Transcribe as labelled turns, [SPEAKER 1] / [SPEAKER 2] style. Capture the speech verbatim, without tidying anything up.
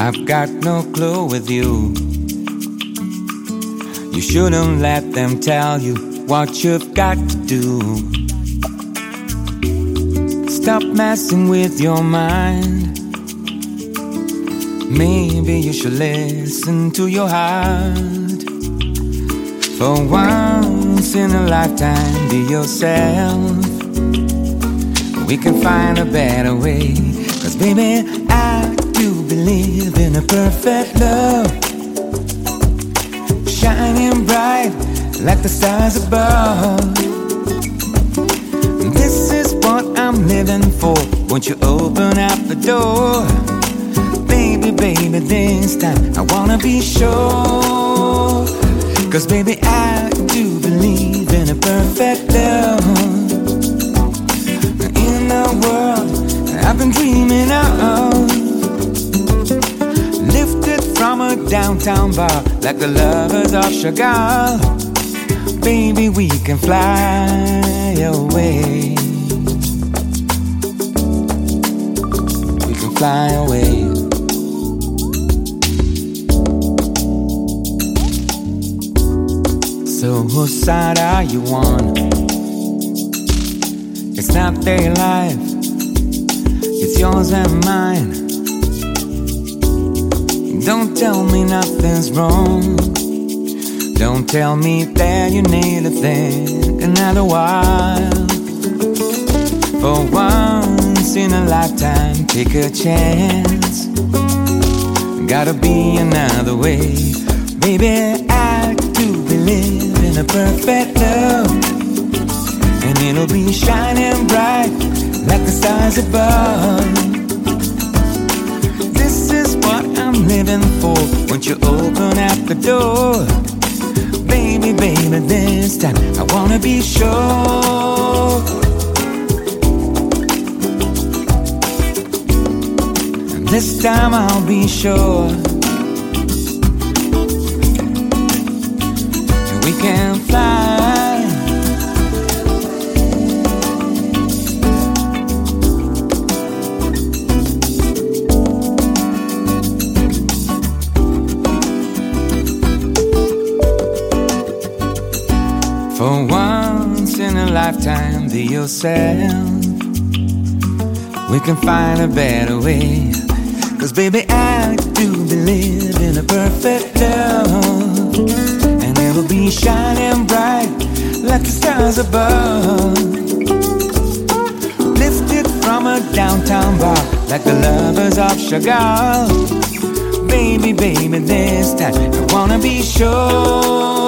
[SPEAKER 1] I've got no clue with you. You shouldn't let them tell you what you've got to do. Stop messing with your mind. Maybe you should listen to your heart. For once in a lifetime, be yourself. We can find a better way. Cause baby, I do believe in a perfect love, shining bright like the stars above. This is what I'm living for. Won't you open up the door? Baby, baby, this time I wanna be sure. Cause baby, I do believe in a perfect love. In a world I've been dreaming of, lifted from a downtown bar like the lovers of Chagall. Baby, we can fly away. We can fly away. So whose side are you on? It's not their life, it's yours and mine. Don't tell me nothing's wrong. Don't tell me that you need to think another while. For once in a lifetime, take a chance. Gotta be another way. Baby, I do believe in a perfect love, and it'll be shining bright like the stars above. This is what I'm living for. Won't you open up the door? Baby, baby, this time I wanna be sure. This time I'll be sure. We can fly. For once in a lifetime, be yourself. We can find a better way. Cause baby, I do believe in a perfect love, and it'll be shining bright like the stars above. Lifted from a downtown bar like the lovers of Chagall. Baby, baby, this time I wanna be sure.